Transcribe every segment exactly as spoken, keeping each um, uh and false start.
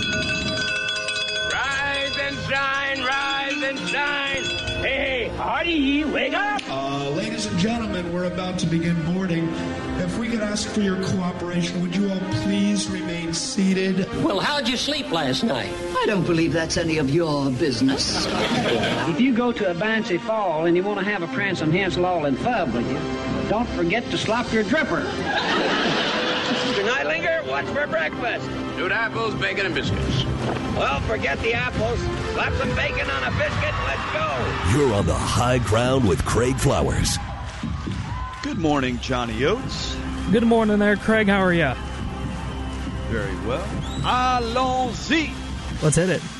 Rise and shine, rise and shine. Hey, hey, Hardy, wake up! Uh, ladies and gentlemen, we're about to begin boarding. If we could ask for your cooperation, would you all please remain seated? Well, how'd you sleep last night? I don't believe that's any of your business. If you go to a bouncy fall and you want to have a Prancer and Hansel all in fub with you, don't forget to slop your dripper. Mister Nightlinger, what's for breakfast? Stewed apples, bacon, and biscuits. Well, forget the apples. Slap some bacon on a biscuit and let's go. You're on the high ground with Craig Flowers. Good morning, Johnny Oates. Good morning there, Craig. How are you? Very well. Allons-y. Let's hit it.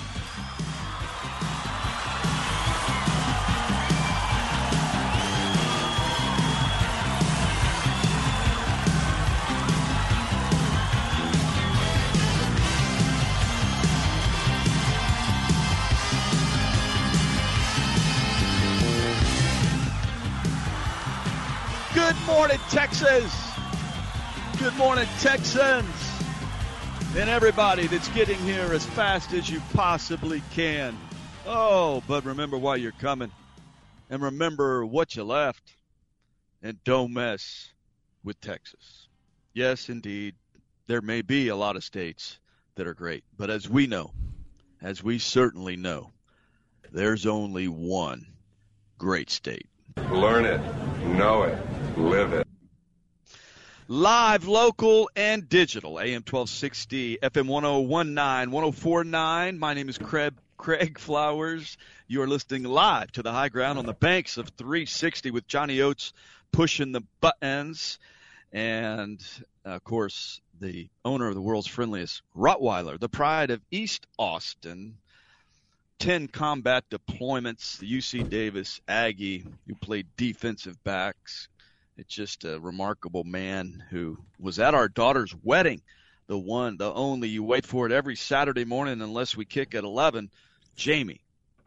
Good morning, Texas. Good morning, Texans. And everybody that's getting here as fast as you possibly can. Oh, but remember why you're coming. And remember what you left. And don't mess with Texas. Yes, indeed, there may be a lot of states that are great. But as we know, as we certainly know, there's only one great state. Learn it, know it, live it. Live, local, and digital. A M twelve sixty, F M ten nineteen, ten forty-nine. My name is Craig, Craig Flowers. You are listening live to the high ground on the banks of three sixty with Johnny Oates pushing the buttons. And, of course, the owner of the world's friendliest Rottweiler, the pride of East Austin. Ten combat deployments, the U C Davis Aggie, who played defensive backs. It's just a remarkable man who was at our daughter's wedding, the one, the only. You wait for it every Saturday morning unless we kick at eleven. Jamie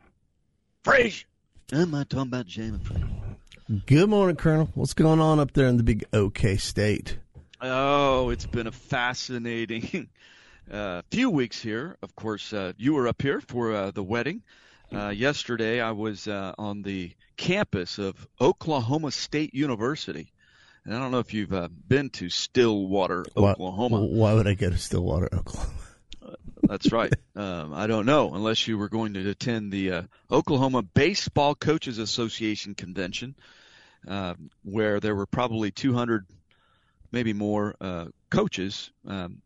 Frazier. I'm not talking about Jamie Frazier. Good morning, Colonel. What's going on up there in the big OK State? Oh, it's been a fascinating uh, few weeks here. Of course, uh, you were up here for uh, the wedding. Uh, yesterday, I was uh, on the campus of Oklahoma State University. And I don't know if you've uh, been to Stillwater, Oklahoma. Why, why would I go to Stillwater, Oklahoma? Uh, that's right. Um, I don't know, unless you were going to attend the uh, Oklahoma Baseball Coaches Association convention, uh, where there were probably two hundred, maybe more, uh, coaches um,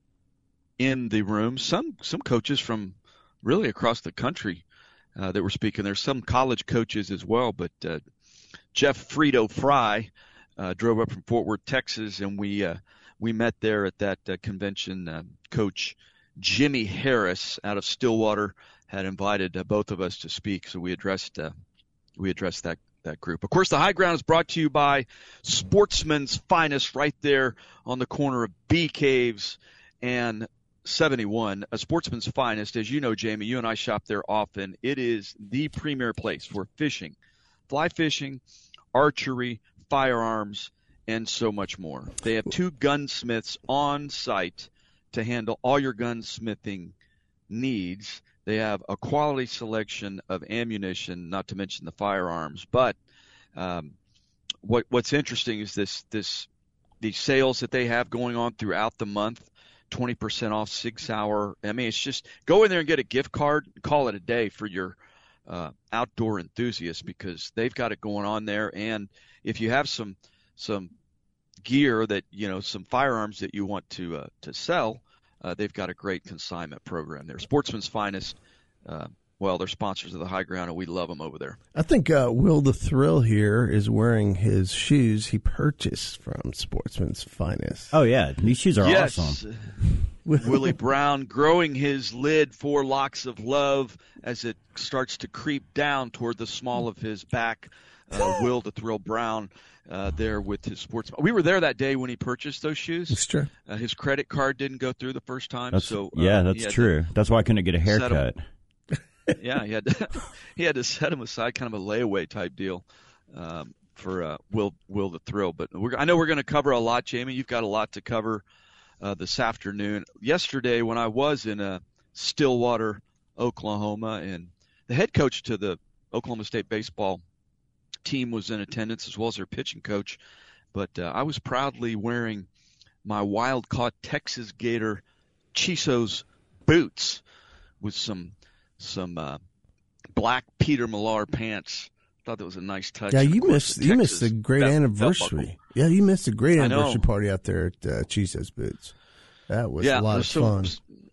in the room. Some some coaches from really across the country Uh, that were speaking. There's some college coaches as well, but uh, Jeff Frito Fry uh, drove up from Fort Worth, Texas, and we uh, we met there at that uh, convention. Uh, Coach Jimmy Harris out of Stillwater had invited uh, both of us to speak, so we addressed uh, we addressed that that group. Of course, the High Ground is brought to you by Sportsman's Finest, right there on the corner of Bee Caves and seventy-one, a Sportsman's Finest. As you know, Jamie, you and I shop there often. It is the premier place for fishing, fly fishing, archery, firearms, and so much more. They have two gunsmiths on site to handle all your gunsmithing needs. They have a quality selection of ammunition, not to mention the firearms. But um, what what's interesting is this this these sales that they have going on throughout the month. twenty percent off six hour. I mean, it's just go in there and get a gift card, call it a day for your uh, outdoor enthusiasts, because they've got it going on there. And if you have some some gear that, you know, some firearms that you want to uh, to sell, uh, they've got a great consignment program there. Sportsman's Finest. Uh, well, they're sponsors of the High Ground, and we love them over there. I think uh, Will the Thrill here is wearing his shoes he purchased from Sportsman's Finest. Oh, yeah. These shoes are yes. awesome. Willie Brown growing his lid four locks of love as it starts to creep down toward the small of his back. Uh, Will the Thrill Brown uh, there with his sports. We were there that day when he purchased those shoes. That's true. Uh, his credit card didn't go through the first time. That's, so uh, yeah, that's true. To, that's why I couldn't get a haircut. Yeah, he had to, he had to set him aside, kind of a layaway type deal um, for uh, Will Will the Thrill. But we're, I know we're going to cover a lot, Jamie. You've got a lot to cover uh, this afternoon. Yesterday, when I was in uh, Stillwater, Oklahoma, and the head coach to the Oklahoma State baseball team was in attendance, as well as their pitching coach. But uh, I was proudly wearing my wild-caught Texas Gator Chisos boots with some some uh, black Peter Millar pants. Thought that was a nice touch. Yeah, you missed you missed a great belt, anniversary. Belt yeah, you missed a great anniversary party out there at uh, Chisos Boots. That was yeah, a lot of so, fun.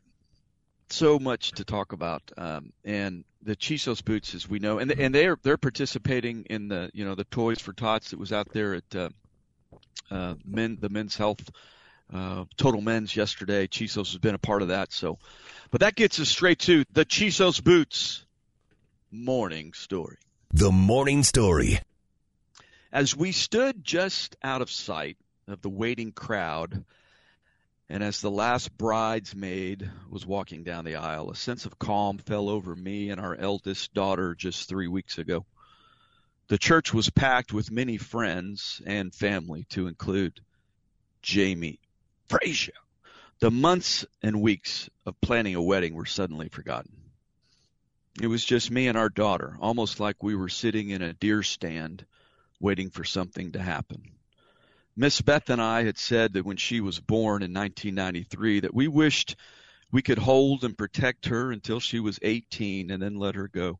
So much to talk about, um, and the Chisos Boots, as we know, and and they're they're participating in the you know the Toys for Tots that was out there at uh, uh, men the Men's Health uh, Total Men's yesterday. Chisos has been a part of that. So, but that gets us straight to the Chisos Boots morning story. The morning story. As we stood just out of sight of the waiting crowd, and as the last bridesmaid was walking down the aisle, a sense of calm fell over me and our eldest daughter just three weeks ago. The church was packed with many friends and family, to include Jamie Frazier. The months and weeks of planning a wedding were suddenly forgotten. It was just me and our daughter, almost like we were sitting in a deer stand waiting for something to happen. Miss Beth and I had said that when she was born in nineteen ninety-three that we wished we could hold and protect her until she was eighteen and then let her go.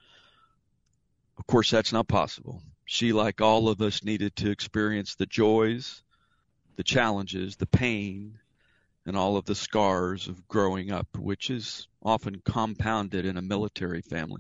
Of course, that's not possible. She, like all of us, needed to experience the joys, the challenges, the pain, and all of the scars of growing up, which is often compounded in a military family.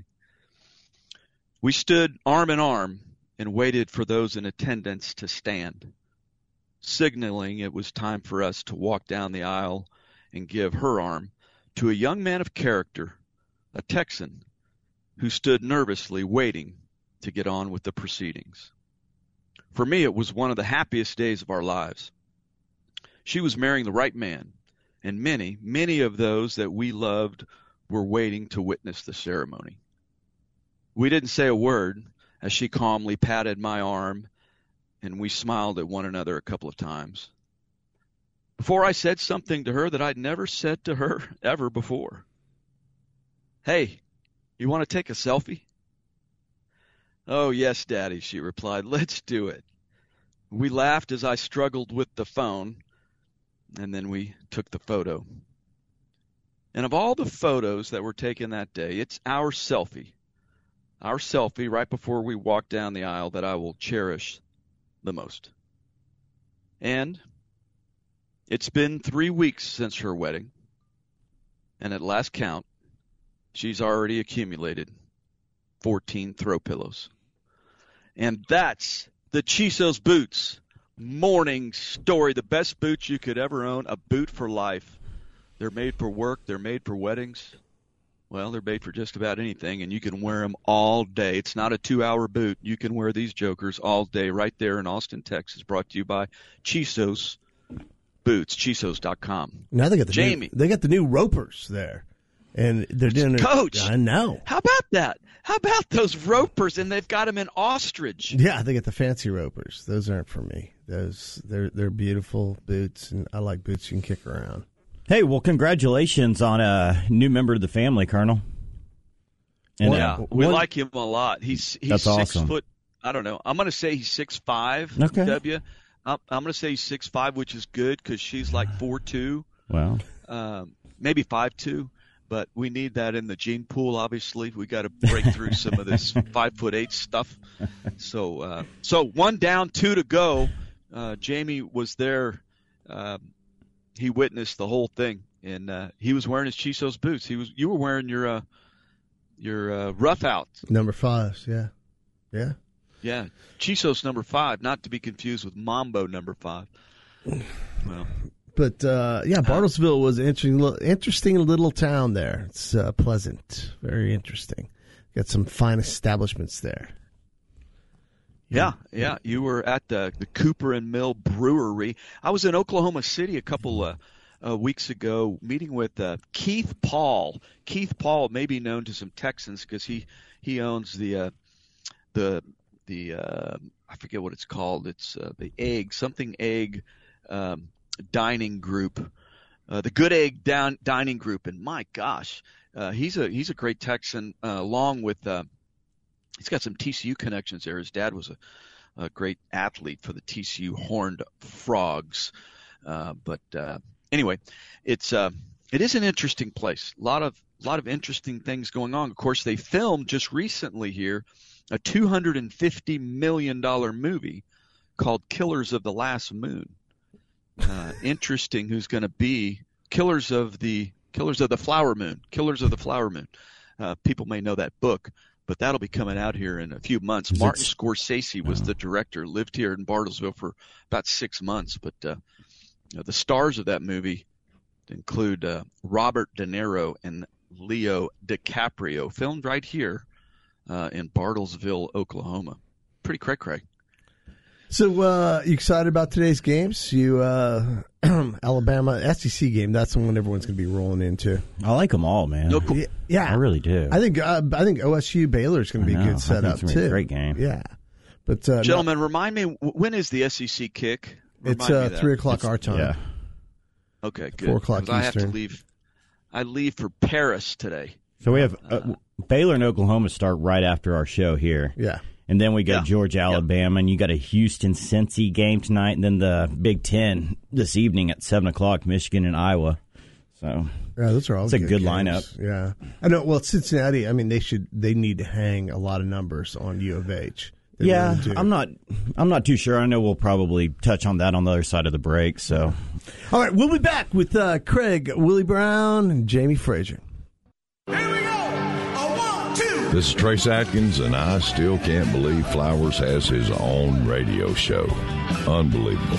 We stood arm in arm and waited for those in attendance to stand, signaling it was time for us to walk down the aisle and give her arm to a young man of character, a Texan, who stood nervously waiting to get on with the proceedings. For me, it was one of the happiest days of our lives. She was marrying the right man, and many, many of those that we loved were waiting to witness the ceremony. We didn't say a word as she calmly patted my arm, and we smiled at one another a couple of times before I said something to her that I'd never said to her ever before. "Hey, you want to take a selfie?" "Oh, yes, Daddy," she replied. "Let's do it." We laughed as I struggled with the phone, and then we took the photo. And of all the photos that were taken that day, it's our selfie, our selfie right before we walked down the aisle that I will cherish the most. And it's been three weeks since her wedding, and at last count, she's already accumulated fourteen throw pillows. And that's the Chisos Boots morning story. The best boots you could ever own, a boot for life. They're made for work. They're made for weddings. Well, they're made for just about anything, and you can wear them all day. It's not a two-hour boot. You can wear these jokers all day right there in Austin, Texas. Brought to you by Chisos Boots, Chisos dot com. Now they got the Jamie. New, they got the new ropers there, and they're doing Coach. I know. How about that? How about those ropers? And they've got them in ostrich. Yeah, they got the fancy ropers. Those aren't for me. Those they're they're beautiful boots, and I like boots you can kick around. Hey, well, congratulations on a new member of the family, Colonel. And, well, yeah, uh, we one, like him a lot. He's he's that's six awesome. foot. I don't know. I'm going to say he's six five. Okay. W. I'm, I'm going to say he's six five, which is good because she's like four two. Wow. Um, maybe five two. But we need that in the gene pool. Obviously, we got to break through some of this five foot eight stuff. So, uh, so one down, two to go. Uh, Jamie was there. Um, he witnessed the whole thing, and uh, he was wearing his Chisos boots. He was. You were wearing your uh, your uh, rough out number fives. Yeah, yeah, yeah. Chisos number five, not to be confused with Mambo number five. Well. But, uh, yeah, Bartlesville was an interesting, interesting little town there. It's uh, pleasant, very interesting. Got some fine establishments there. Yeah, yeah. You were at the, the Cooper and Mill Brewery. I was in Oklahoma City a couple uh, uh, weeks ago meeting with uh, Keith Paul. Keith Paul may be known to some Texans because he, he owns the, uh, the, the uh, I forget what it's called. It's uh, the egg, something egg, um, dining group uh, the Good Egg Down Dining Group, and my gosh, uh, he's a he's a great Texan. Uh, along with uh, he's got some T C U connections there. His dad was a, a great athlete for the T C U Horned Frogs. Uh, but uh, anyway, it's uh, it is an interesting place. A lot of a lot of interesting things going on. Of course, they filmed just recently here a two hundred fifty million dollars movie called Killers of the Last Moon. Uh, interesting who's going to be Killers of the Killers of the Flower Moon. Killers of the Flower Moon. Uh, people may know that book, but that'll be coming out here in a few months. Is Martin it... Scorsese was uh, the director, lived here in Bartlesville for about six months. But uh, you know, the stars of that movie include uh, Robert De Niro and Leo DiCaprio, filmed right here uh, in Bartlesville, Oklahoma. Pretty cray-cray. So, uh, you excited about today's games? You, uh, Alabama S E C game. That's the one everyone's going to be rolling into. I like them all, man. No, cool. Yeah, I really do. I think uh, I think O S U Baylor is going to be a good setup too. Be a great game. Yeah, but uh, gentlemen, no, remind me, when is the S E C kick? Remind it's uh, three o'clock it's, our time. Yeah. Okay, good. Four o'clock Eastern. I have to leave. I leave for Paris today. So we have uh, Baylor and Oklahoma start right after our show here. Yeah. And then we got yeah. Georgia, Alabama, yep. and you got a Houston-Cincy game tonight, and then the Big Ten this evening at seven o'clock, Michigan and Iowa. So yeah, those are all. It's good a good games. lineup. Yeah, I know. Well, Cincinnati. I mean, they should. They need to hang a lot of numbers on U of H. They yeah, really I'm not. I'm not too sure. I know we'll probably touch on that on the other side of the break. So, all right, we'll be back with uh, Craig, Willie Brown, and Jamie Frazier. Here we go. This is Trace Atkins, and I still can't believe Flowers has his own radio show. Unbelievable.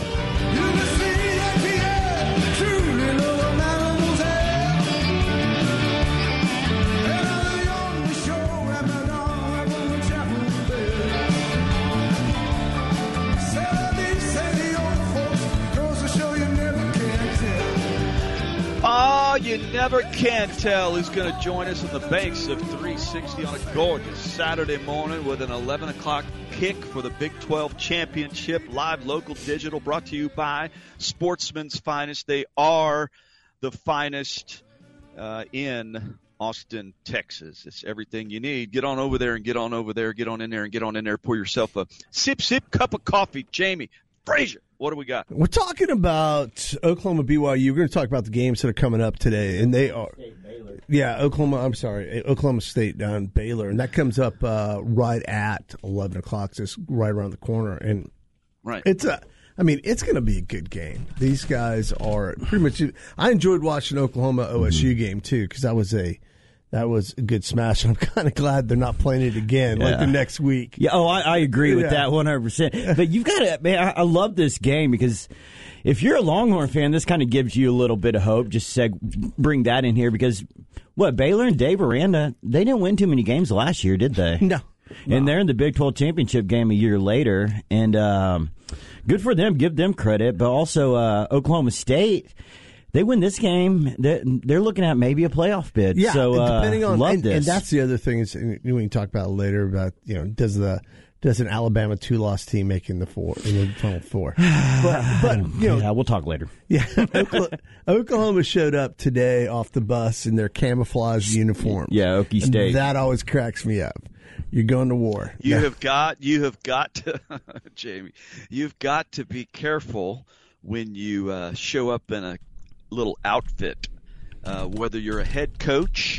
You never can tell who's going to join us on the banks of three sixty on a gorgeous Saturday morning with an eleven o'clock kick for the Big twelve Championship, live, local, digital, brought to you by Sportsman's Finest. They are the finest uh, in Austin, Texas. It's everything you need. Get on over there and get on over there, get on in there and get on in there. Pour yourself a sip, sip cup of coffee. Jamie Frazier, what do we got? We're talking about Oklahoma B Y U. We're going to talk about the games that are coming up today, and they are, yeah, Oklahoma. I'm sorry, Oklahoma State down Baylor, and that comes up uh, right at eleven o'clock, just right around the corner. And right, it's a, I mean, it's going to be a good game. These guys are pretty much. I enjoyed watching Oklahoma O S U mm-hmm. game too because that was a. That was a good smash. I'm kind of glad they're not playing it again, yeah. like the next week. Yeah. Oh, I, I agree with yeah. that one hundred percent. But you've got to, man, I, I love this game because if you're a Longhorn fan, this kind of gives you a little bit of hope. Just seg- bring that in here because, what, Baylor and Dave Aranda, they didn't win too many games last year, did they? No. no. And they're in the Big twelve Championship game a year later. And um, good for them. Give them credit. But also uh, Oklahoma State. They win this game, they're, they're looking at maybe a playoff bid. Yeah, so, uh, depending on love and, this. and that's the other thing is we can talk about it later about you know does the does an Alabama two loss team make in the four in the final four? But, but you know, yeah, we'll talk later. Yeah, Oklahoma, Oklahoma showed up today off the bus in their camouflage uniform. Yeah, Okie State. And that always cracks me up. You're going to war. You now, have got you have got to Jamie. You've got to be careful when you uh, show up in a little outfit, uh, whether you're a head coach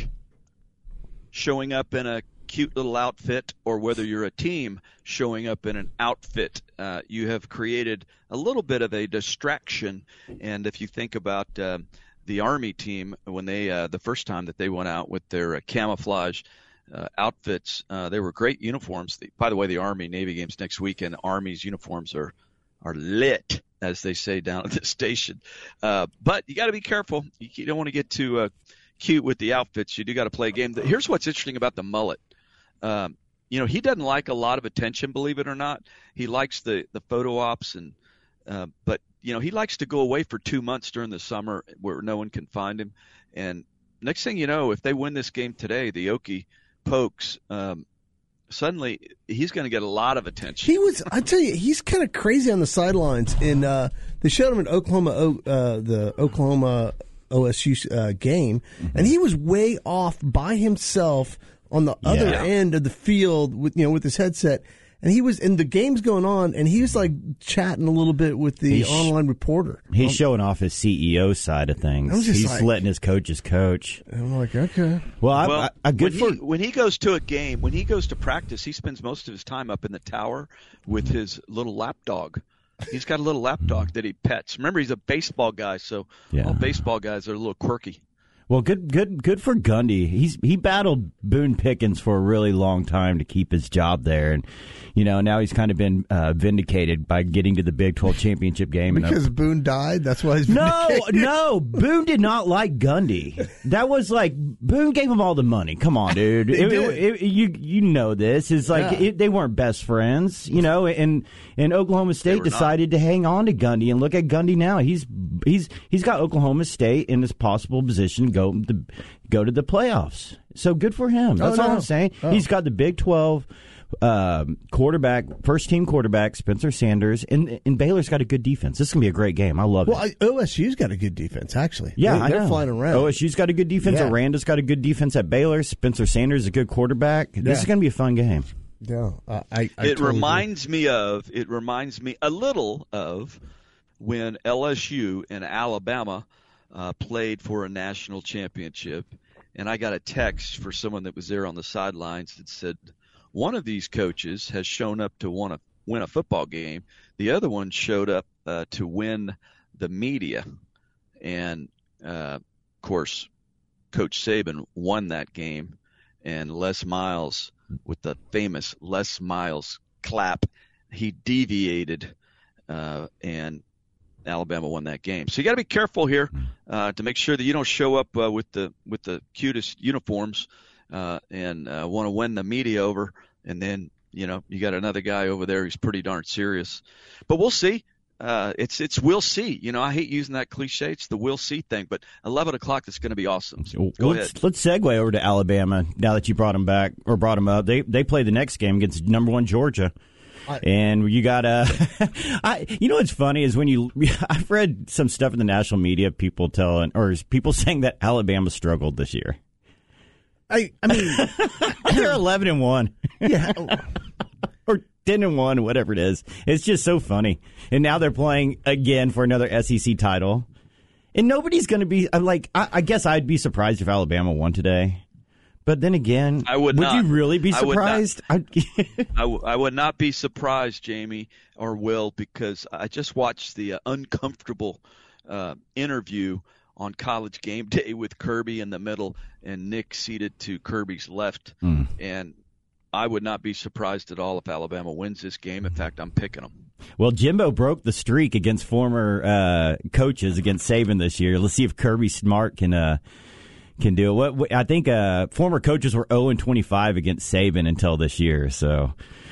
showing up in a cute little outfit or whether you're a team showing up in an outfit, uh, you have created a little bit of a distraction. And if you think about uh, the Army team, when they uh, the first time that they went out with their uh, camouflage uh, outfits, uh, they were great uniforms. The, by the way, the Army Navy games next weekend, Army's uniforms are are lit, as they say down at the station. Uh, but you got to be careful. You, you don't want to get too uh, cute with the outfits. You do got to play a game. Here's what's interesting about the mullet. Um, you know, he doesn't like a lot of attention, believe it or not. He likes the, the photo ops, and uh, but, you know, he likes to go away for two months during the summer where no one can find him. And next thing you know, if they win this game today, the Okie Pokes, um, suddenly he's going to get a lot of attention. He was, I tell you, he's kind of crazy on the sidelines. In uh, they showed him in Oklahoma, uh, the Oklahoma O S U uh, game, mm-hmm. and he was way off by himself on the yeah. other end of the field with you know with his headset. And he was, and the game's going on, and he was like chatting a little bit with the he's, online reporter. He's um, showing off his C E O side of things. He's like, letting his coaches coach. I'm like, okay. Well, I, well I, I good when for he, when he goes to a game, when he goes to practice, he spends most of his time up in the tower with his little lap dog. He's got a little lap dog that he pets. Remember, he's a baseball guy, so yeah. all baseball guys are a little quirky. Well, good, good, good for Gundy. He's he battled Boone Pickens for a really long time to keep his job there, and you know now he's kind of been uh, vindicated by getting to the Big twelve championship game. Because and, uh, Boone died, that's why he's no, vindicated. no. Boone did not like Gundy. That was like Boone gave him all the money. Come on, dude. it, it, it, you you know this. It's like yeah. it, they weren't best friends, you know. And and Oklahoma State decided not. to hang on to Gundy, and look at Gundy now. He's he's he's got Oklahoma State in this possible position. Go to go to the playoffs. So good for him. That's oh, all no. I'm saying. Oh. He's got the Big twelve um, quarterback, first team quarterback, Spencer Sanders, and, and Baylor's got a good defense. This is going to be a great game. I love well, it. Well, O S U's got a good defense, actually. Yeah, they, I they're know. flying around. O S U's got a good defense. Yeah. Aranda's got a good defense at Baylor. Spencer Sanders is a good quarterback. Yeah. This is going to be a fun game. Yeah, uh, I, I it totally reminds agree. me of it reminds me a little of when L S U and Alabama uh, played for a national championship, and I got a text for someone that was there on the sidelines that said one of these coaches has shown up to want to win a football game, the other one showed up uh, to win the media, and uh, of course, Coach Saban won that game, and Les Miles, with the famous Les Miles clap, he deviated, uh, and Alabama won that game. So you got to be careful here uh, to make sure that you don't show up uh, with the with the cutest uniforms uh, and uh, want to win the media over, and then you know you got another guy over there who's pretty darn serious. But we'll see. Uh, it's it's we'll see. You know, I hate using that cliche. It's the we'll see thing. But eleven o'clock, it's going to be awesome. So go let's, ahead. Let's segue over to Alabama now that you brought them back or brought them up. They they play the next game against number one Georgia. I, and you got to, I, you know what's funny is when you, I've read some stuff in the national media, people telling, or people saying that Alabama struggled this year. I, I mean, they're eleven and one. Yeah. Or ten and one, whatever it is. It's just so funny. And now they're playing again for another S E C title. And nobody's going to be, I'm like, I, I guess I'd be surprised if Alabama won today. But then again, I would, would not. you really be I would surprised? I, w- I would not be surprised, Jamie or Will, because I just watched the uh, uncomfortable uh, interview on College Game Day with Kirby in the middle and Nick seated to Kirby's left. Mm. And I would not be surprised at all if Alabama wins this game. In fact, I'm picking them. Well, Jimbo broke the streak against former uh, coaches against Saban this year. Let's see if Kirby Smart can uh, – can do it. What I think uh, former coaches were oh and twenty-five against Saban until this year, so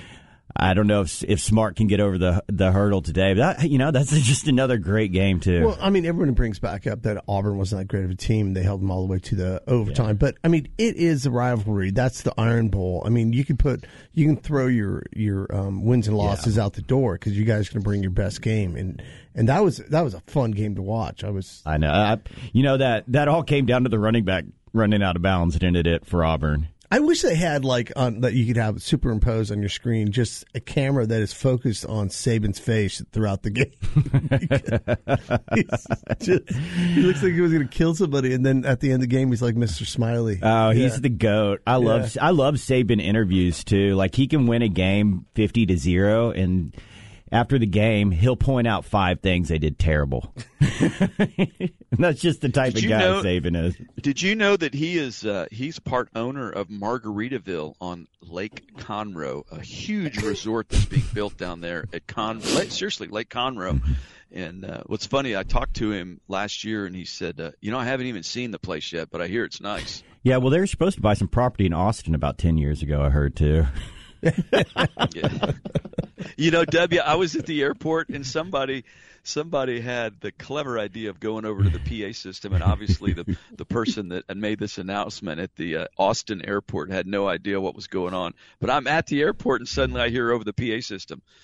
I don't know if if Smart can get over the the hurdle today. But that, you know, that's just another great game too. Well, I mean, everyone brings back up that Auburn wasn't that great of a team. They held them all the way to the overtime. Yeah. But I mean, it is a rivalry. That's the Iron Bowl. I mean, you can put you can throw your your um, wins and losses yeah. out the door because you guys are going to bring your best game and. And that was that was a fun game to watch. I was, I know, I, you know that that all came down to the running back running out of bounds that ended it for Auburn. I wish they had like on that you could have superimposed on your screen just a camera that is focused on Saban's face throughout the game. just, he looks like he was going to kill somebody, and then at the end of the game, he's like Mister Smiley. Oh, yeah. he's the GOAT. I love yeah. I love Saban interviews too. Like he can win a game fifty to zero and. After the game, he'll point out five things they did terrible. And that's just the type did of guy know, Saban is. Did you know that he is uh, he's part owner of Margaritaville on Lake Conroe, a huge resort that's being built down there at Con. Seriously, Lake Conroe. And uh, what's funny, I talked to him last year, and he said, uh, "You know, I haven't even seen the place yet, but I hear it's nice." Yeah, well, they were supposed to buy some property in Austin about ten years ago. I heard too. Yeah. You know, W, I was at the airport and somebody somebody had the clever idea of going over to the P A system, and obviously the the person that had made this announcement at the uh, Austin airport had no idea what was going on. But I'm at the airport and suddenly I hear over the P A system,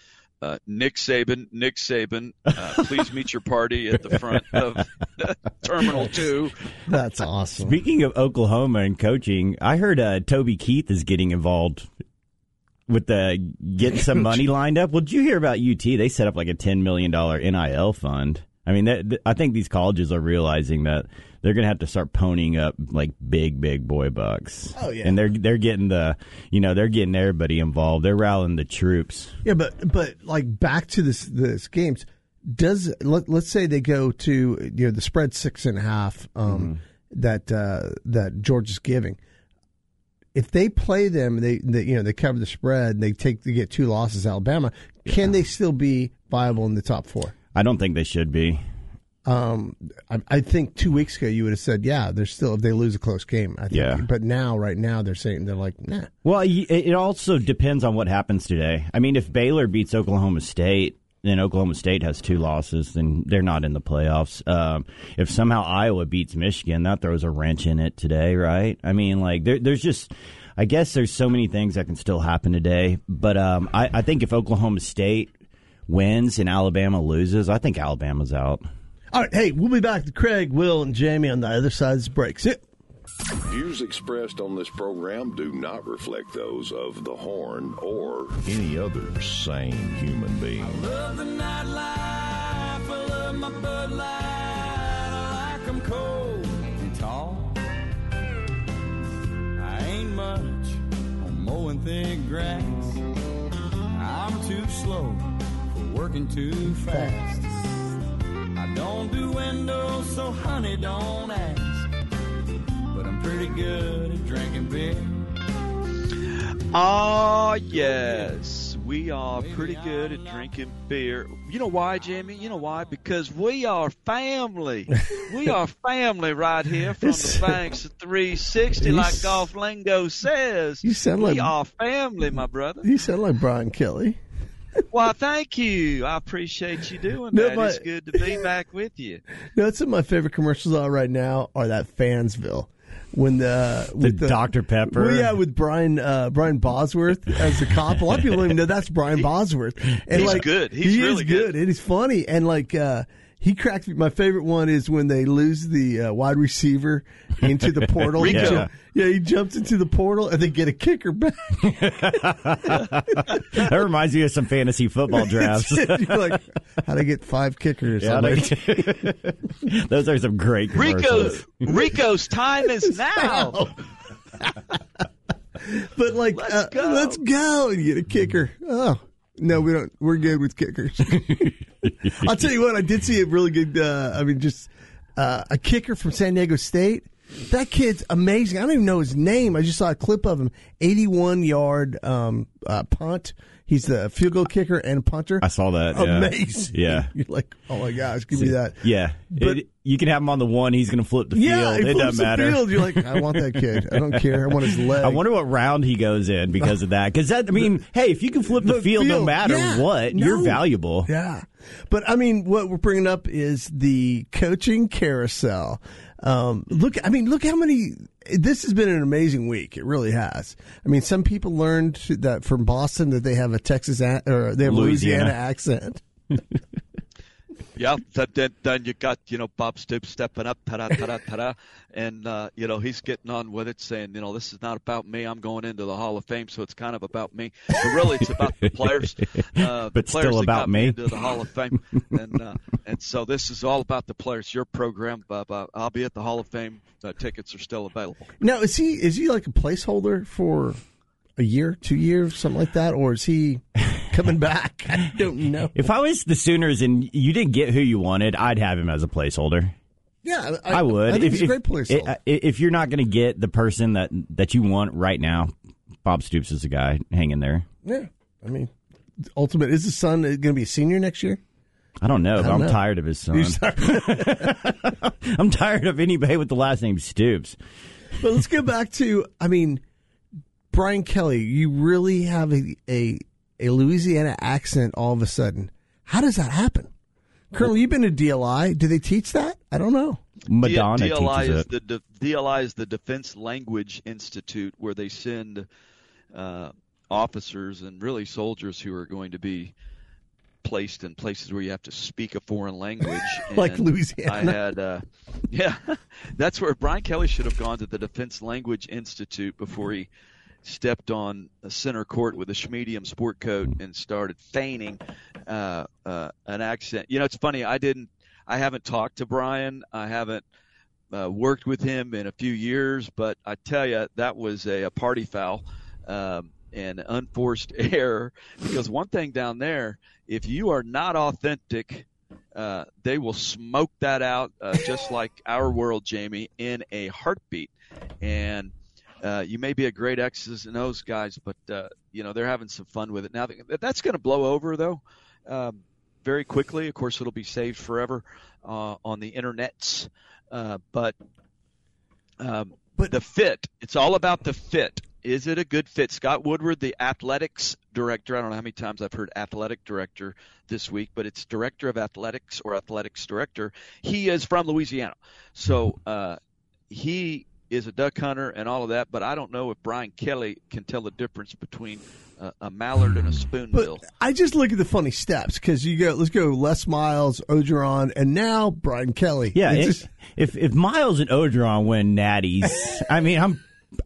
uh, Nick Saban, Nick Saban, uh, please meet your party at the front of Terminal Two. That's awesome. Speaking of Oklahoma and coaching, I heard uh, Toby Keith is getting involved with the getting some money lined up. Well, did you hear about U T? They set up like a ten million dollars N I L fund. I mean, that, I think these colleges are realizing that they're going to have to start ponying up like big, big boy bucks. Oh yeah, and they're they're getting the, you know, they're getting everybody involved. They're rallying the troops. Yeah, but but like back to this this games. Does let, let's say they go to, you know, the spread six and a half um, mm-hmm. that uh, that Georgia's giving. If they play them, they, they you know they cover the spread. They take they get two losses. Alabama, yeah. Can they still be viable in the top four? I don't think they should be. Um, I, I think two weeks ago you would have said, yeah, they're still, if they lose a close game. I think. Yeah. But now, right now, they're saying, they're like, nah. Well, it also depends on what happens today. I mean, if Baylor beats Oklahoma State, then Oklahoma State has two losses, then they're not in the playoffs. Um, if somehow Iowa beats Michigan, that throws a wrench in it today, right? I mean, like, there, there's just, I guess there's so many things that can still happen today. But um, I, I think if Oklahoma State wins and Alabama loses, I think Alabama's out. All right, hey, we'll be back to Craig, Will, and Jamie on the other side of this break. Sit. Views expressed on this program do not reflect those of the Horn or any other sane human being. I love the nightlife, I love my Bud Light, I like 'em cold and tall. I ain't much on mowing thick grass, I'm too slow for working too fast. I don't do windows, so honey, don't ask. But I'm pretty good at drinking beer. Ah, yes. We are pretty good at drinking beer. You know why, Jamie? You know why? Because we are family. We are family right here from the banks of three sixty, like Golf Lingo says. You sound like, we are family, my brother. You sound like Brian Kelly. Well, thank you. I appreciate you doing no, that. My, it's good to be back with you. No, some of my favorite commercials are right now are that Fansville. When the with the, the Doctor Pepper, well, yeah, with Brian uh, Brian Bosworth as the cop. A lot of people don't even know that's Brian Bosworth. And he's like, good. He's he really is good. good, and he's funny. And like uh, he cracked me. My favorite one is when they lose the uh, wide receiver into the portal. Rico. He jumped, yeah, he jumps into the portal and they get a kicker back. That reminds me of some fantasy football drafts. You're like, how to get five kickers? Yeah, those are some great commercials. Rico's, Rico's time is now. But like, let's, uh, go. let's go and get a kicker. Oh. No, we don't. We're good with kickers. I'll tell you what. I did see a really good. Uh, I mean, just uh, a kicker from San Diego State. That kid's amazing. I don't even know his name. I just saw a clip of him. eighty-one yard um, uh, punt. He's the field goal kicker and punter. I saw that. Yeah. Amazing. Yeah. You're like, oh my gosh, give me that. Yeah. But it, you can have him on the one. He's going to flip the yeah, field. It doesn't matter. The field. You're like, I want that kid. I don't care. I want his leg. I wonder what round he goes in because of that. Because that, I mean, hey, if you can flip the, the field, field, no matter yeah, what, no. you're valuable. Yeah. But I mean, what we're bringing up is the coaching carousel. Um, look, I mean, look how many. This has been an amazing week. It really has. I mean, some people learned that from Boston that they have a Texas a, or they have Louisiana, Louisiana accent. Yeah, then, then you got, you know, Bob Stoops stepping up, ta-da, ta-da, ta-da, and, uh, you know, he's getting on with it, saying, you know, this is not about me. I'm going into the Hall of Fame, so it's kind of about me. But really, it's about the players. Uh, but the players still that about got me. me into the Hall of Fame. And uh, and so this is all about the players. Your program, uh, uh, I'll be at the Hall of Fame. Uh, tickets are still available. Now, is he is he like a placeholder for a year, two years, something like that, or is he coming back? I don't know. If I was the Sooners and you didn't get who you wanted, I'd have him as a placeholder. Yeah, I, I would. I think if, he's a great placeholder. If, if you're not going to get the person that, that you want right now, Bob Stoops is the guy hanging there. Yeah, I mean, ultimate is the son going to be a senior next year? I don't know, I but don't I'm know. tired of his son. I'm tired of anybody with the last name Stoops. But let's get back to, I mean, Brian Kelly, you really have a, a a Louisiana accent all of a sudden. How does that happen? Colonel, you've been to D L I. Do they teach that? I don't know. Madonna D L I teaches is it. the De- D L I is the Defense Language Institute, where they send uh, officers and really soldiers who are going to be placed in places where you have to speak a foreign language. Like And Louisiana. I had, uh, yeah, that's where Brian Kelly should have gone to the Defense Language Institute before he stepped on a center court with a Schmedium sport coat and started feigning uh, uh, an accent. You know, it's funny. I didn't, I haven't talked to Brian. I haven't uh, worked with him in a few years, but I tell you, that was a, a party foul. Um, and unforced error, because one thing down there, if you are not authentic, uh, they will smoke that out uh, just like our world, Jamie, in a heartbeat. And uh, you may be a great X's and O's guys, but uh, you know, they're having some fun with it. Now that's going to blow over though, um, very quickly. Of course, it'll be saved forever uh, on the internets, uh, but um, but the fit. It's all about the fit. Is it a good fit? Scott Woodward, the athletics director, I don't know how many times I've heard athletic director this week, but it's director of athletics or athletics director. He is from Louisiana. So uh, he is a duck hunter and all of that, but I don't know if Brian Kelly can tell the difference between uh, a mallard and a spoonbill. But I just look at the funny steps because you go, let's go Les Miles, Ogeron, and now Brian Kelly. Yeah, it, just, if if Miles and Ogeron win natties, I mean, I'm.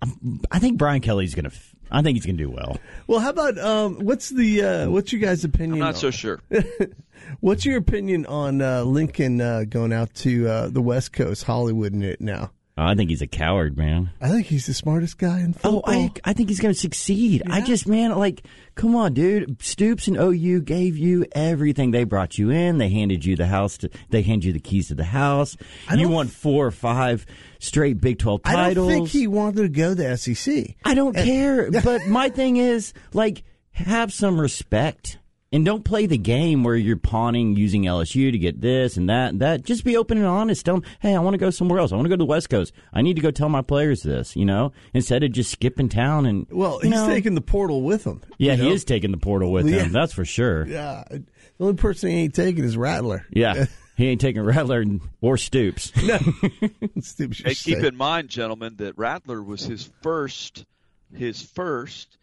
I think Brian Kelly's gonna. I think he's gonna do well. Well, how about um, what's the uh, what's your guys' opinion? I'm not on, so sure. What's your opinion on uh, Lincoln uh, going out to uh, the West Coast, Hollywood, and it now? I think he's a coward, man. I think he's the smartest guy in football. Oh, I, I think he's going to succeed. Yeah. I just, man, like, come on, dude. Stoops and O U gave you everything. They brought you in. They handed you the house. To, they handed you the keys to the house. You won four or five straight Big twelve titles. I don't think he wanted to go to the S E C. I don't and, care. But my thing is, like, have some respect. And don't play the game where you're pawning using L S U to get this and that and that. Just be open and honest. Tell them, hey, I want to go somewhere else. I want to go to the West Coast. I need to go tell my players this, you know, instead of just skipping town. And Well, he's know. taking the portal with him. Yeah, you know? he is taking the portal with Yeah. him. That's for sure. Yeah. The only person he ain't taking is Rattler. Yeah. He ain't taking Rattler or Stoops. No. Stoops Hey, keep in mind, gentlemen, that Rattler was his first, his first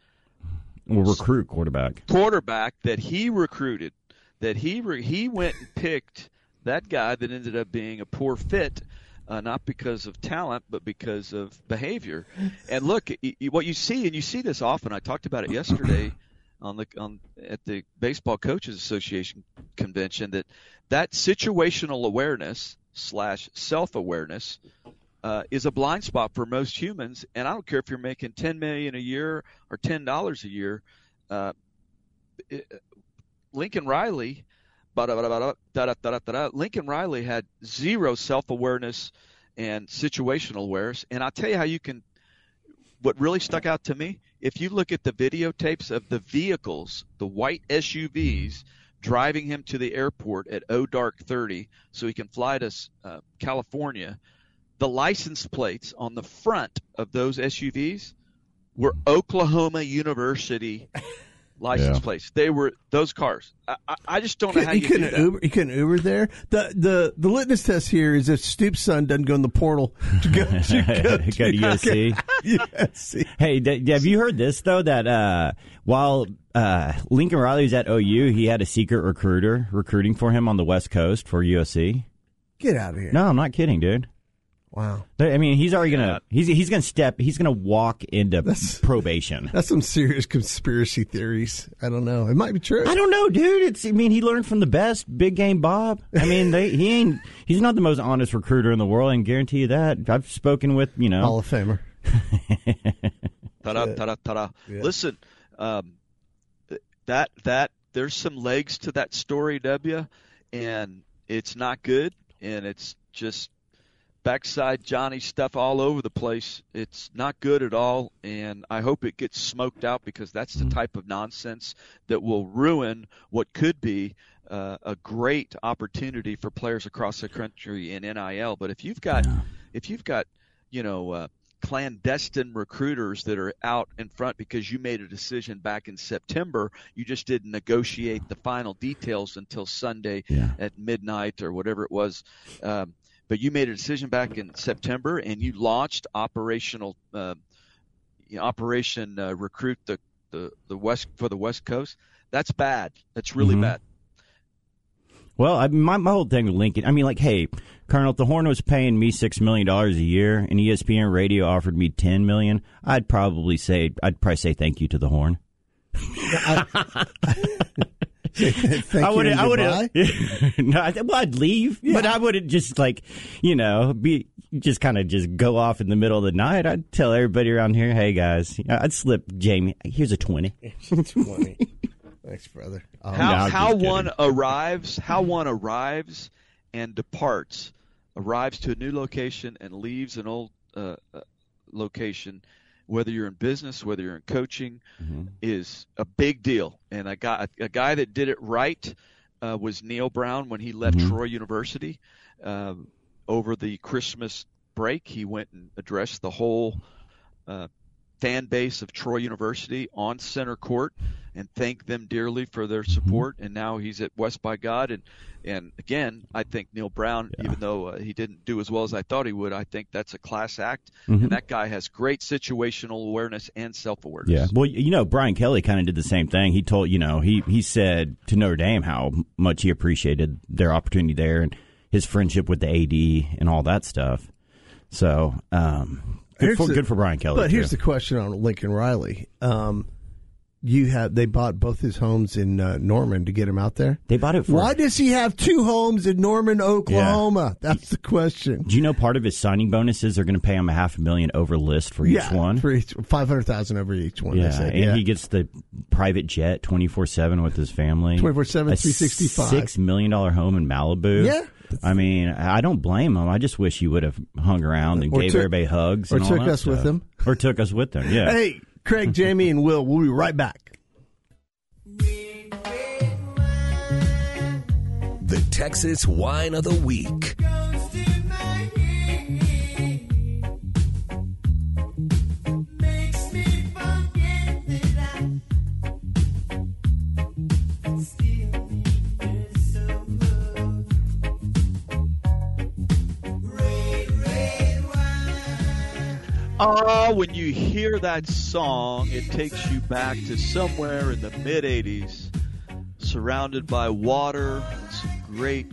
Or recruit quarterback. quarterback that he recruited, that he re- he went and picked that guy that ended up being a poor fit, uh, not because of talent, but because of behavior. And look, y- y- what you see, and you see this often. I talked about it yesterday on the on at the Baseball Coaches Association convention, that that situational awareness slash self-awareness Uh, is a blind spot for most humans, and I don't care if you're making ten million dollars a year or ten dollars a year. Uh, it, Lincoln Riley, Lincoln Riley had zero self-awareness and situational awareness, and I'll tell you how you can. What really stuck out to me, if you look at the videotapes of the vehicles, the white S U Vs driving him to the airport at oh dark thirty, so he can fly to uh, California. The license plates on the front of those S U Vs were Oklahoma University license Yeah. plates. They were those cars. I, I, I just don't know how he you couldn't do that. Uber. He couldn't Uber there. The the the litmus test here is if Stoops' son doesn't go in the portal to go to, go Go to U S C. U S C. Hey, d- have you heard this though? That uh, while uh, Lincoln Riley was at O U, he had a secret recruiter recruiting for him on the West Coast for U S C. Get out of here! No, I'm not kidding, dude. Wow. I mean, he's already gonna he's he's gonna step he's gonna walk into That's- probation. That's some serious conspiracy theories. I don't know. It might be true. I don't know, dude. It's I mean, he learned from the best, Big Game Bob. I mean, they, he ain't he's not the most honest recruiter in the world. I can guarantee you that. I've spoken with you know Hall of Famer. Ta-da, ta-da, ta-da. Listen, um, that that there's some legs to that story, W, and it's not good, and it's just backside Johnny stuff all over the place. It's not good at all, and I hope it gets smoked out, because that's the type of nonsense that will ruin what could be uh, a great opportunity for players across the country in N I L. But if you've got, if you've got, you know, uh, clandestine recruiters that are out in front because you made a decision back in September, you just didn't negotiate the final details until Sunday yeah. at midnight or whatever it was. Um, But you made a decision back in September, and you launched operational uh, you know, Operation uh, Recruit the, the, the West for the West Coast. That's bad. That's really Mhm. bad. Well, I, my my whole thing with Lincoln, I mean, like, hey, Colonel, if the Horn was paying me six million dollars a year and E S P N Radio offered me ten million dollars, I'd probably say I'd probably say thank you to the Horn. I, Thank I would. you I would. goodbye? No, I, well, I'd leave, Yeah. but I wouldn't just like, you know, be just kind of just go off in the middle of the night. I'd tell everybody around here, hey guys, I'd slip Jamie. Here's a twenty. twenty. Thanks, brother. Oh, How no, I'm how just one kidding. arrives, how one arrives and departs, arrives to a new location and leaves an old uh, uh, location, whether you're in business, whether you're in coaching, Mm-hmm. is a big deal. And a guy, a guy that did it right uh, was Neil Brown when he left Mhm. Troy University uh, over the Christmas break. He went and addressed the whole uh, fan base of Troy University on center court and thanked them dearly for their support. And now he's at West by God. And, and again, I think Neil Brown, Yeah. even though uh, he didn't do as well as I thought he would, I think that's a class act. Mhm. And that guy has great situational awareness and self-awareness. Yeah. Well, you know, Brian Kelly kind of did the same thing. He told, you know, he, he said to Notre Dame how much he appreciated their opportunity there and his friendship with the A D and all that stuff. So, um, good, Here's for, the- good for Brian Kelly. But here's too. the question on Lincoln Riley. Um, you have they bought both his homes in uh, Norman to get him out there. They bought it for. Why does he have two homes in Norman, Oklahoma? That's the question. Do you know part of his signing bonuses are going to pay him a half a million over list for each yeah, one? for each five hundred thousand over each one. Yeah, they said. and yeah. he gets the private jet twenty-four seven with his family. twenty-four seven, A three sixty-five. six million dollar home in Malibu. Yeah. I mean, I don't blame him. I just wish he would have hung around and Or gave took- everybody hugs. or and all took that us with stuff. him. Or took us with him, yeah. Hey, Craig, Jamie, and Will, we'll be right back. The Texas Wine of the Week. Oh, when you hear that song, it takes you back to somewhere in the mid eighties, surrounded by water and some great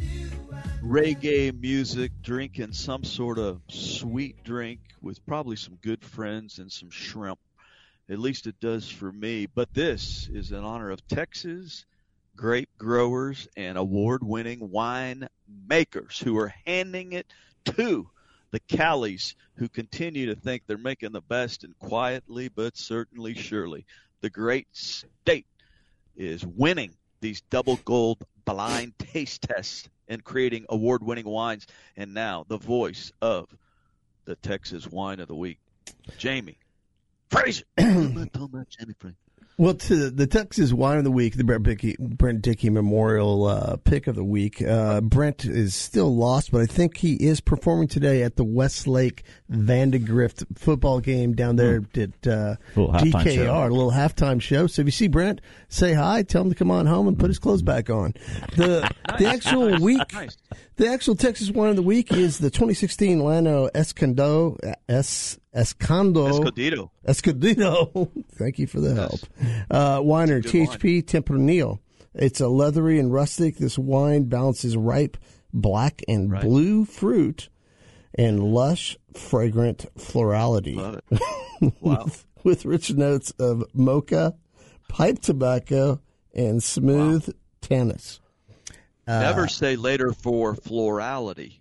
reggae music, drinking some sort of sweet drink with probably some good friends and some shrimp. At least it does for me. But this is in honor of Texas grape growers and award-winning wine makers who are handing it to the Callies, who continue to think they're making the best, and quietly but certainly surely the great state is winning these double gold blind taste tests and creating award-winning wines. And now the voice of the Texas Wine of the Week, Jamie Fraser. Jamie Fraser. Well, to the Texas Wine of the Week, the Brent Dickey, Brent Dickey Memorial uh, Pick of the Week, uh, Brent is still lost, but I think he is performing today at the Westlake Vandegrift football game down there at uh, Little D halftime K R, show. a little halftime show. So if you see Brent, say hi, tell him to come on home and put his clothes back on. The the actual week, Nice. the actual Texas Wine of the Week is the twenty sixteen Llano Escondo Es Escondo Escondido. Escondido. Thank you for the help. Uh, winer, Good T H P Tempranillo. It's a leathery and rustic. This wine balances ripe black and Right. blue fruit and lush, fragrant florality. Love it. Wow. with, with rich notes of mocha, pipe tobacco, and smooth tannins. Uh, Never say later for florality.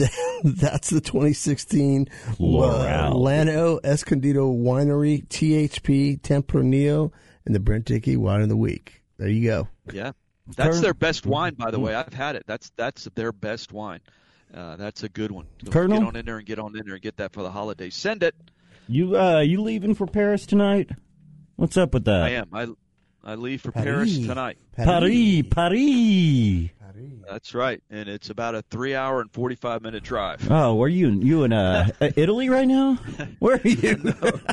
That's the twenty sixteen uh, Floral. Llano Escondido Winery, T H P Tempranillo, and the Brent Dickey Wine of the Week. There you go. Yeah, that's Colonel- their best wine, by the way. I've had it. That's that's their best wine. Uh, that's a good one. Go Colonel? Get on in there and get on in there and get that for the holidays. Send it. You uh, you leaving for Paris tonight? What's up with that? I am. I I leave for Paris, tonight. Paris, Paris. That's right, and it's about a three-hour and forty-five minute drive. Oh, where you? You in uh, Italy right now? Where are you?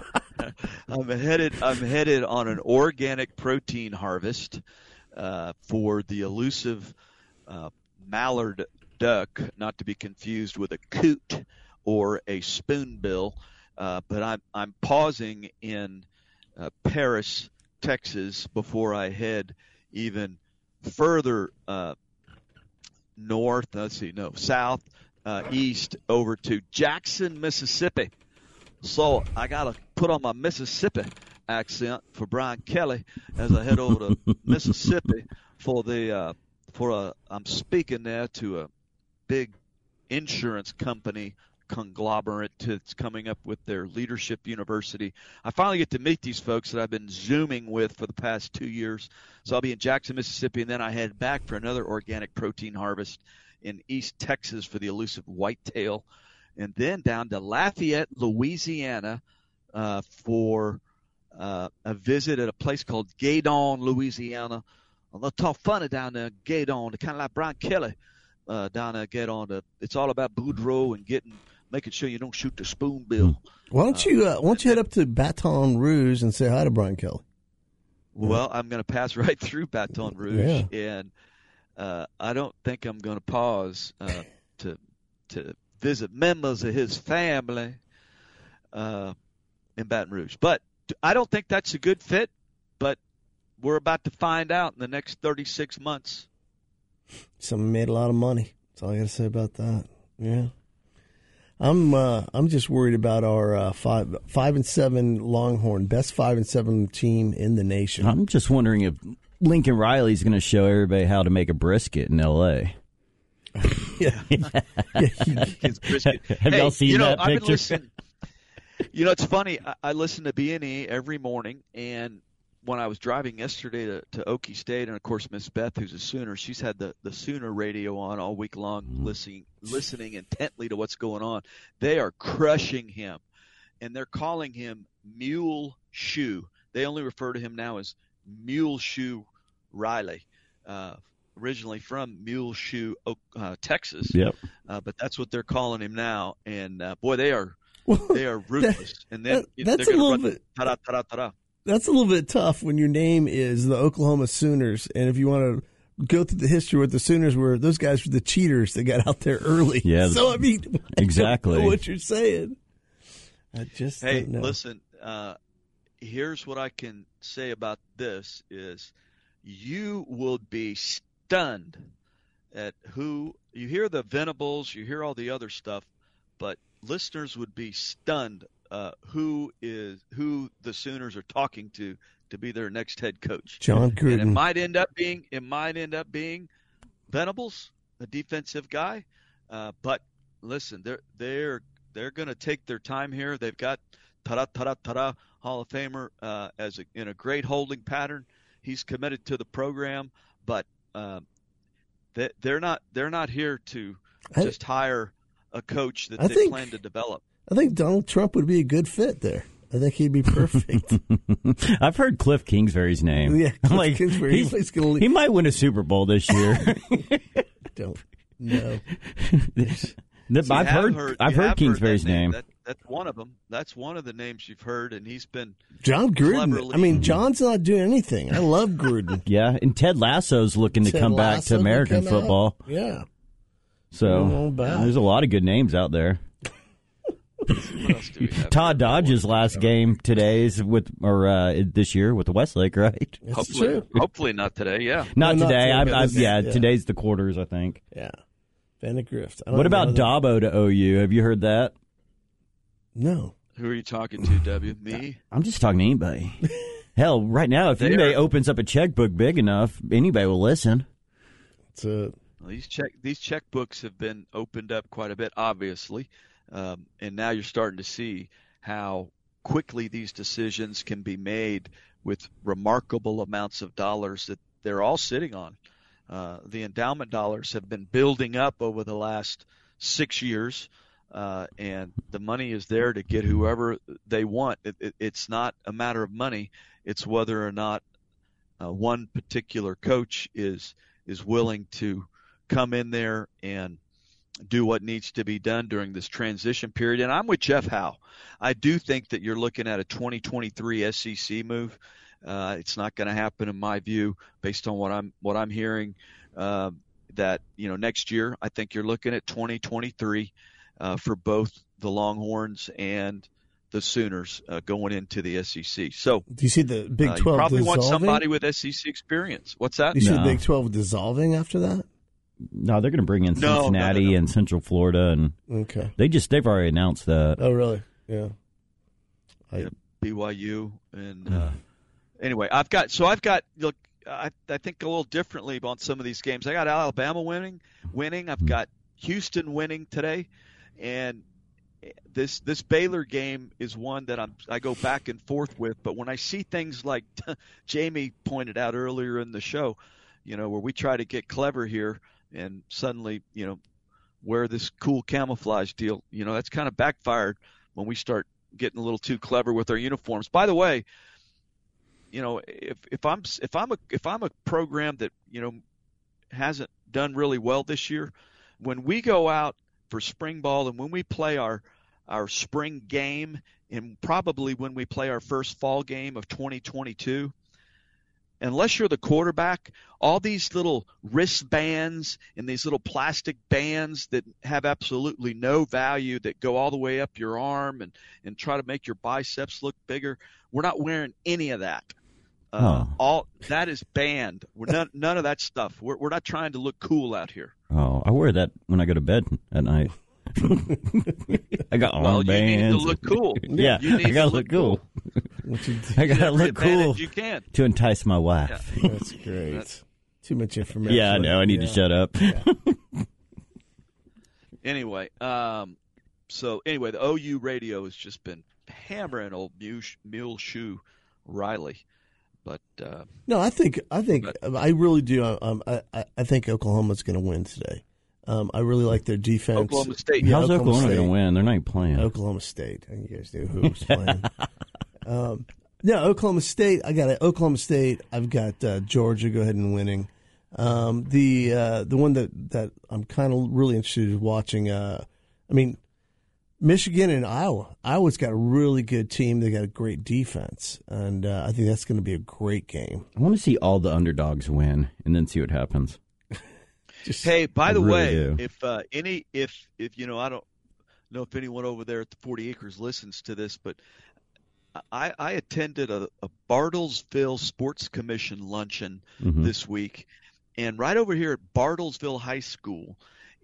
I'm headed. I'm headed on an organic protein harvest uh, for the elusive uh, mallard duck, not to be confused with a coot or a spoonbill. Uh, but I'm I'm pausing in uh, Paris, Texas, before I head even further uh, north, let's see, no, south, uh, east, over to Jackson, Mississippi. So I got to put on my Mississippi accent for Brian Kelly as I head over to Mississippi for the uh, for a I'm speaking there to a big insurance company conglomerate that's coming up with their leadership university. I finally get to meet these folks that I've been Zooming with for the past two years. So I'll be in Jackson, Mississippi, and then I head back for another organic protein harvest in East Texas for the elusive whitetail, and then down to Lafayette, Louisiana, uh, for uh, a visit at a place called Gaydon, Louisiana. A little tough funny down there, Gaydon, kind of like Brian Kelly uh, down there, Gaydon. To, it's all about Boudreaux and getting, making sure you don't shoot the spoonbill. Why don't you uh, Why don't you head up to Baton Rouge and say hi to Brian Kelly? Well, I'm going to pass right through Baton Rouge, yeah. and uh, I don't think I'm going to pause uh, to to visit members of his family uh, in Baton Rouge. But I don't think that's a good fit, but we're about to find out in the next thirty-six months. Someone made a lot of money. That's all I got to say about that. Yeah. I'm uh, I'm just worried about our uh, five five and seven Longhorn, best five and seven team in the nation. I'm just wondering if Lincoln Riley's going to show everybody how to make a brisket in L A yeah. His brisket. Have hey, y'all seen you know, that I've been picture? listening- You know, it's funny. I, I listen to B and E every morning, and when I was driving yesterday to, to Okie State, and of course Miss Beth, who's a Sooner, she's had the, the Sooner radio on all week long, listening listening intently to what's going on. They are crushing him, and they're calling him Mule Shoe. They only refer to him now as Mule Shoe Riley, uh, originally from Mule Shoe, uh, Texas. Yep. Uh, but that's what they're calling him now, and uh, boy, they are Well, they are ruthless. That, and then that, that's they're a little run, bit. ta-da, ta-da, ta-da. That's a little bit tough when your name is the Oklahoma Sooners, and if you want to go through the history what the Sooners were, those guys were the cheaters that got out there early. Yeah. So I mean, exactly I don't know what you're saying. I just Hey, don't know. listen. Uh, here's what I can say about this: is you will be stunned at who you hear the Venables, you hear all the other stuff, but listeners would be stunned uh, who is who the Sooners are talking to to be their next head coach. John Gruden. And it might end up being it might end up being Venables, a defensive guy. Uh, but listen, they're they're they're going to take their time here. They've got ta-da, ta-da, ta-da, Hall of Famer uh, as a, in a great holding pattern. He's committed to the program, but uh, they, they're not they're not here to I, just hire a coach that I they think, plan to develop. I think Donald Trump would be a good fit there. I think he'd be perfect. I've heard Cliff Kingsbury's name. Yeah, Cliff I'm like, Kingsbury. he's- He's gonna leave. he might win a Super Bowl this year. Don't know. The- So you I've have heard, heard I've you heard have Kingsbury's that name. name. That, that's one of them. That's one of the names you've heard, and he's been John Gruden. cleverly- I mean, John's not doing anything. I love Gruden. Yeah, and Ted Lasso's looking to Ted come back Lasso to would American come out. football. Yeah. So All about. there's a lot of good names out there. What else do we have? Todd Dodge's last game today is with, or uh, this year with the Westlake, right? That's Hopefully, true. hopefully not today. Yeah. Not No, not today. today, I, but I, this- yeah, yeah. today's the quarters, I think. Yeah. Vandegrift. I don't What about know that- Dabo to O U? Have you heard that? No. Who are you talking to, W? Me? I'm just talking to anybody. Hell, right now, if They anybody are- opens up a checkbook big enough, anybody will listen. It's a Well, these check these checkbooks have been opened up quite a bit, obviously, um, and now you're starting to see how quickly these decisions can be made with remarkable amounts of dollars that they're all sitting on. Uh, the endowment dollars have been building up over the last six years, uh, and the money is there to get whoever they want. It, it, it's not a matter of money; it's whether or not uh, one particular coach is is willing to come in there and do what needs to be done during this transition period. And I'm with Jeff Howe. I do think that you're looking at a twenty twenty-three S E C move. Uh, it's not going to happen, in my view, based on what I'm what I'm hearing. Uh, that you know, next year, I think you're looking at twenty twenty-three uh, for both the Longhorns and the Sooners uh, going into the S E C. So, do you see the Big Uh, twelve you probably dissolving? want somebody with S E C experience. What's that? You see No. the Big twelve dissolving after that? No, they're going to bring in No, Cincinnati no, no, no. and Central Florida, and Okay. they just they've already announced that. Oh, really? Yeah. I, Yeah, B Y U and uh, anyway, I've got so I've got look. I I think a little differently on some of these games. I got Alabama winning, winning. I've got Houston winning today, and this this Baylor game is one that I'm I go back and forth with. But when I see things like Jamie pointed out earlier in the show, you know, where we try to get clever here, and suddenly, you know, wear this cool camouflage deal, you know, that's kind of backfired when we start getting a little too clever with our uniforms. By the way, you know, if if I'm if I'm a if I'm a program that, you know, hasn't done really well this year, when we go out for spring ball and when we play our our spring game and probably when we play our first fall game of twenty twenty-two, unless you're the quarterback, all these little wristbands and these little plastic bands that have absolutely no value that go all the way up your arm and, and try to make your biceps look bigger, we're not wearing any of that. Uh, Oh. All that is banned. We're none, none of that stuff. We're, we're not trying to look cool out here. Oh, I wear that when I go to bed at night. I got Well, armbands. you need to look cool. Yeah, You need I gotta to look look cool. I gotta Every look advantage cool you can. to entice my wife. That's great. That's- Too much information. Yeah, I know. I need to Yeah. shut up. Anyway, um, so anyway, the O U radio has just been hammering old Mule, Mule Shoe Riley, but uh, No, I think I think I really do. Um, I I, I think Oklahoma's going to win today. Um, I really like their defense. Oklahoma State. Yeah, How's Oklahoma State. going to win? They're not even playing. Oklahoma State. I think you guys knew who was playing. um, no, Oklahoma State. I got it. Oklahoma State. I've got uh, Georgia. Go ahead and winning. Um, the uh, the one that, that I'm kind of really interested in watching. Uh, I mean, Michigan and Iowa. Iowa's got a really good team. They got a great defense, and uh, I think that's going to be a great game. I want to see all the underdogs win and then see what happens. Just, hey, by I the really way, do. if uh, any, if if you know, I don't know if anyone over there at the forty acres listens to this, but I, I attended a, a Bartlesville Sports Commission luncheon Mhm. this week, and right over here at Bartlesville High School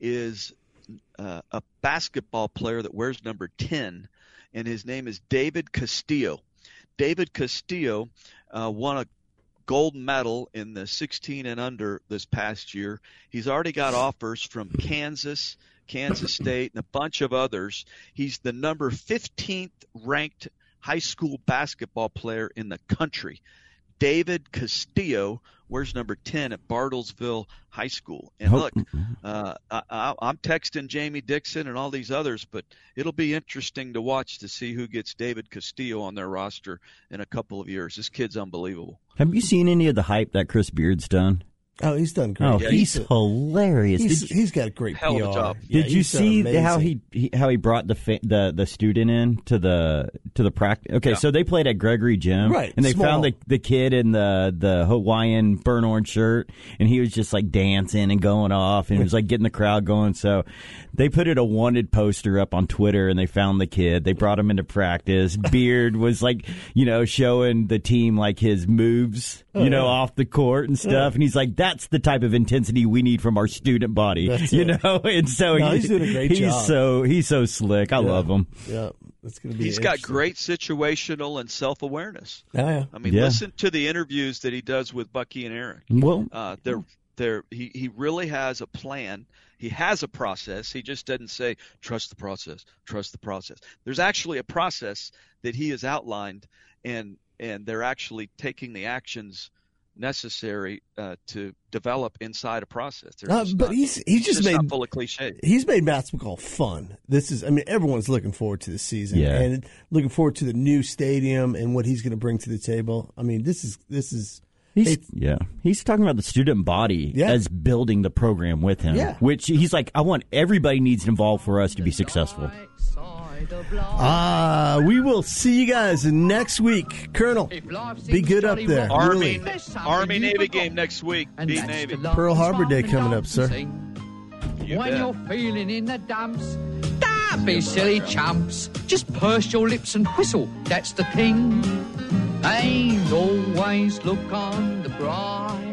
is uh, a basketball player that wears number ten, and his name is David Castillo. David Castillo uh, won a gold medal in the sixteen and under this past year. He's already got offers from Kansas, Kansas State, and a bunch of others. He's the number fifteenth ranked high school basketball player in the country. David Castillo wears number ten at Bartlesville High School. And look, uh, I, I, I'm texting Jamie Dixon and all these others, but it'll be interesting to watch to see who gets David Castillo on their roster in a couple of years. This kid's unbelievable. Have you seen any of the hype that Chris Beard's done? Oh, he's done great. Oh, Yeah, he's, he's a- hilarious. He's, Did you, he's got a great Hell P of R. a job. Yeah, did you he's done see amazing. how he, he how he brought the fa- the the student in to the to the practice? Okay, Yeah. so they played at Gregory Gym, Right, And they small. found the the kid in the the Hawaiian burnt orange shirt, and he was just like dancing and going off, and it was like getting the crowd going. So they put it a wanted poster up on Twitter, and they found the kid. They brought him into practice. Beard was like, you know, showing the team like his moves, you Oh, know, yeah. off the court and stuff. Yeah. And he's like, that's the type of intensity we need from our student body, That's you it. know. And so No, he- he's doing a great he's job. so he's so slick. I Yeah. love him. Yeah, it's going to be. He's got interesting. great situational and self-awareness. Oh, yeah. I mean, Yeah. listen to the interviews that he does with Bucky and Eric. Well, Uh, they're, they're, he, he really has a plan. He has a process. He just doesn't say, trust the process, trust the process. There's actually a process that he has outlined, and, and they're actually taking the actions necessary uh, to develop inside a process. They're Uh, just but not- he's he's just just made not full of cliche. He's made basketball fun. This is, I mean, everyone's looking forward to the season Yeah. and looking forward to the new stadium and what he's going to bring to the table. I mean, this is this is. he's Hey, yeah, he's talking about the student body Yeah. as building the program with him. Yeah. Which he's like, I want everybody needs involved for us to be successful. Uh, we will see you guys next week. Colonel, be good up there. Army, Really. Army Navy game next week. Beat Navy. Pearl Harbor Day coming up, sir. You when bet. you're feeling in the dumps, don't be silly chumps. Just purse your lips and whistle, that's the thing. And always look on the bright